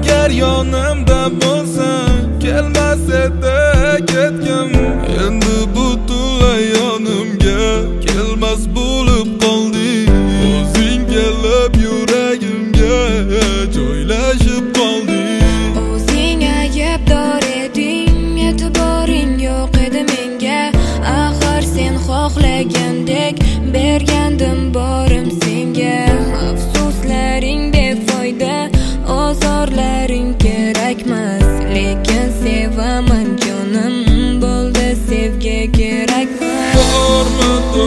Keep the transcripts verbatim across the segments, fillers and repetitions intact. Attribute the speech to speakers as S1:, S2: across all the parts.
S1: Agar yonimda bo'lsang, kelmas edi ketgim. Endi butunlay yonimga kelmas bo'lib qolding. O'zing kelib yuragimga joylashib qolding.
S2: O'zing aybdor eding, e'tiboring yo'q edi menga. Axir sen xohlagandek bergandim borim senga. Afsuslaring befoyda, ozorlaring kerakmas, lekin sevaman jonim, bo'ldi sevgi kerakmas.
S1: Bormadi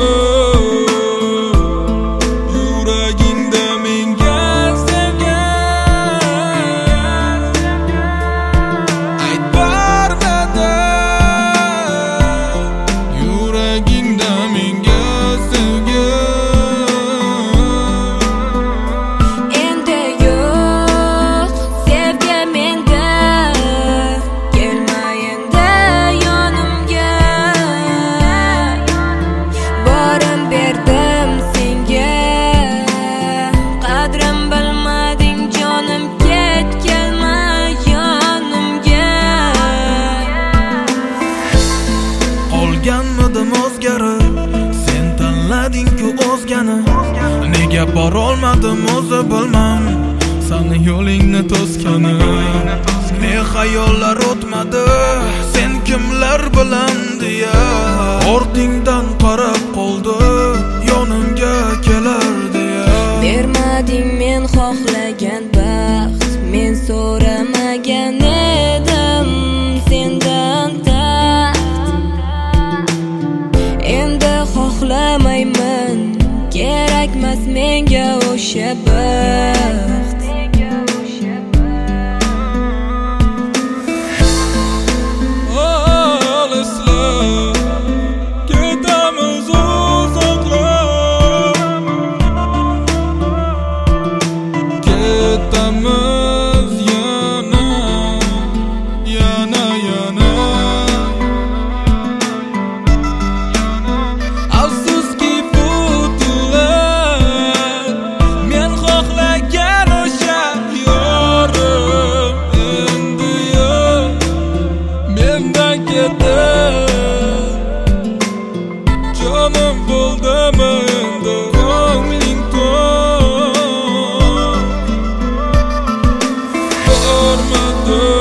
S1: yuragingda menga sevgan. Ayt bormadi yuragingda menga sevgan.
S2: Endi yo'q sevgi menda, kelma endi yonimga. Borim berdim senga, qadrim bilmading jonim, ket kelma yonimga.
S1: Qolganmidim o'zgarib, sen tanlading-ku o'zgani. Nega borolmadim o'zi bilmam, sani yo'lingni to'sgani. Ne xayollar o'tmadi, sen kimlar bilan deya. Ortingdan qarab qoldi, yonimga kelar deya.
S2: Bermading men xohlagan baxt, men so'ramagan edim sendan taxt. Endi xohlamayman, kerakmas menga o'sha baxt.
S1: Olislar ketamiz uzoqlar, ketamiz yana, yana, yana. Afsuski butunlay men xohlagan o'sha yorim endi yo'q, mendan ketdi. Jonim bo'ldimi endi ko'ngling to'q. Bormadi